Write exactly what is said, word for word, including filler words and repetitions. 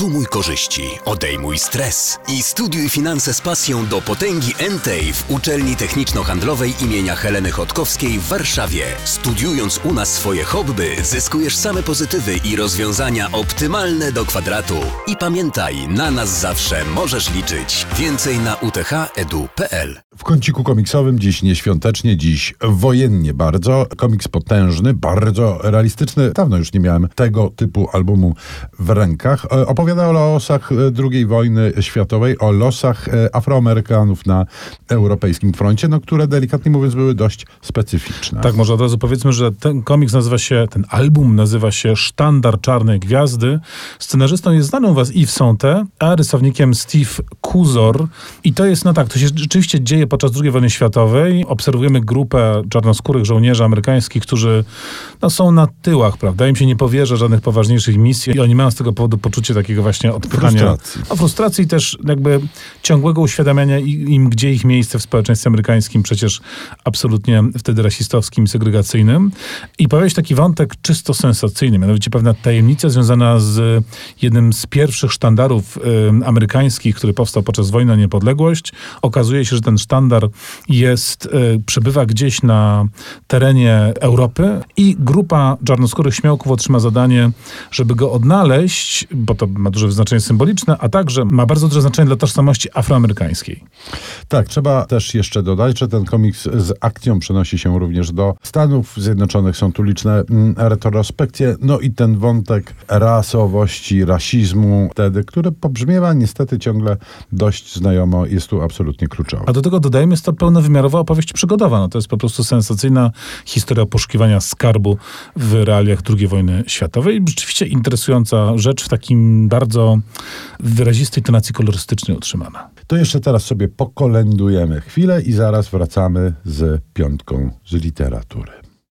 Kondsumuj korzyści, odejmuj stres i studiuj finanse z pasją do potęgi N T E w Uczelni Techniczno-Handlowej imienia Heleny Chodkowskiej w Warszawie. Studiując u nas swoje hobby, zyskujesz same pozytywy i rozwiązania optymalne do kwadratu. I pamiętaj, na nas zawsze możesz liczyć. Więcej na u t h edu kropka p l. W kąciku komiksowym dziś nieświątecznie, dziś wojennie bardzo. Komiks potężny, bardzo realistyczny. Dawno już nie miałem tego typu albumu w rękach. Opowiada o losach drugiej wojny światowej, o losach Afroamerykanów na europejskim froncie, no, które delikatnie mówiąc były dość specyficzne. Tak, może od razu powiedzmy, że ten komiks nazywa się, ten album nazywa się Sztandar Czarnej Gwiazdy. Scenarzystą jest znany u was Yves Saint-Té, a rysownikiem Steve Kuzor. I to jest, no tak, to się rzeczywiście dzieje podczas drugiej wojny światowej. Obserwujemy grupę czarnoskórych żołnierzy amerykańskich, którzy no, są na tyłach, prawda? Im się nie powierza żadnych poważniejszych misji i oni mają z tego powodu poczucie takiego właśnie odpychania. Frustracji. O frustracji też jakby ciągłego uświadamiania im, gdzie ich miejsce w społeczeństwie amerykańskim, przecież absolutnie wtedy rasistowskim, segregacyjnym. I pojawia się taki wątek czysto sensacyjny, mianowicie pewna tajemnica związana z jednym z pierwszych sztandarów y, amerykańskich, który powstał podczas wojny o niepodległość. Okazuje się, że ten sztandar jest, y, przebywa gdzieś na terenie Europy i grupa czarnoskórych śmiałków otrzyma zadanie, żeby go odnaleźć, bo to ma duże znaczenie symboliczne, a także ma bardzo duże znaczenie dla tożsamości afroamerykańskiej. Tak, trzeba też jeszcze dodać, że ten komiks z akcją przenosi się również do Stanów Zjednoczonych. Są tu liczne mm, retrospekcje, no i ten wątek rasowości, rasizmu wtedy, który pobrzmiewa niestety ciągle dość znajomo, jest tu absolutnie kluczowy. A do tego dodajmy, jest to pełnowymiarowa opowieść przygodowa. No to jest po prostu sensacyjna historia poszukiwania skarbu w realiach drugiej wojny światowej. Rzeczywiście interesująca rzecz w takim bardzo wyrazistej tonacji kolorystycznej utrzymana. To jeszcze teraz sobie pokolędujemy chwilę i zaraz wracamy z piątką z literatury.